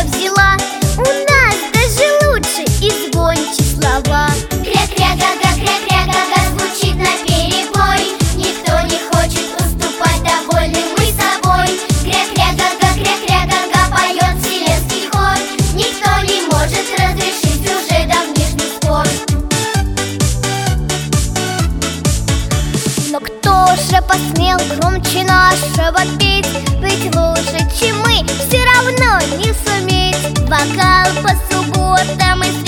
взяла. У нас даже лучше и звонче слова. Кря-кря-га-га, кря-кря-га-га звучит наперебой. Никто не хочет уступать, довольны мы собой. Кря-кря-га-га, кря-кря-га-га поет вселенский хор. Никто не может разрешить уже давнишний спор. Но кто же посмел громче нашего петь? Ведь лучше, чем мы, все равно не суметь. Вокал по субботам и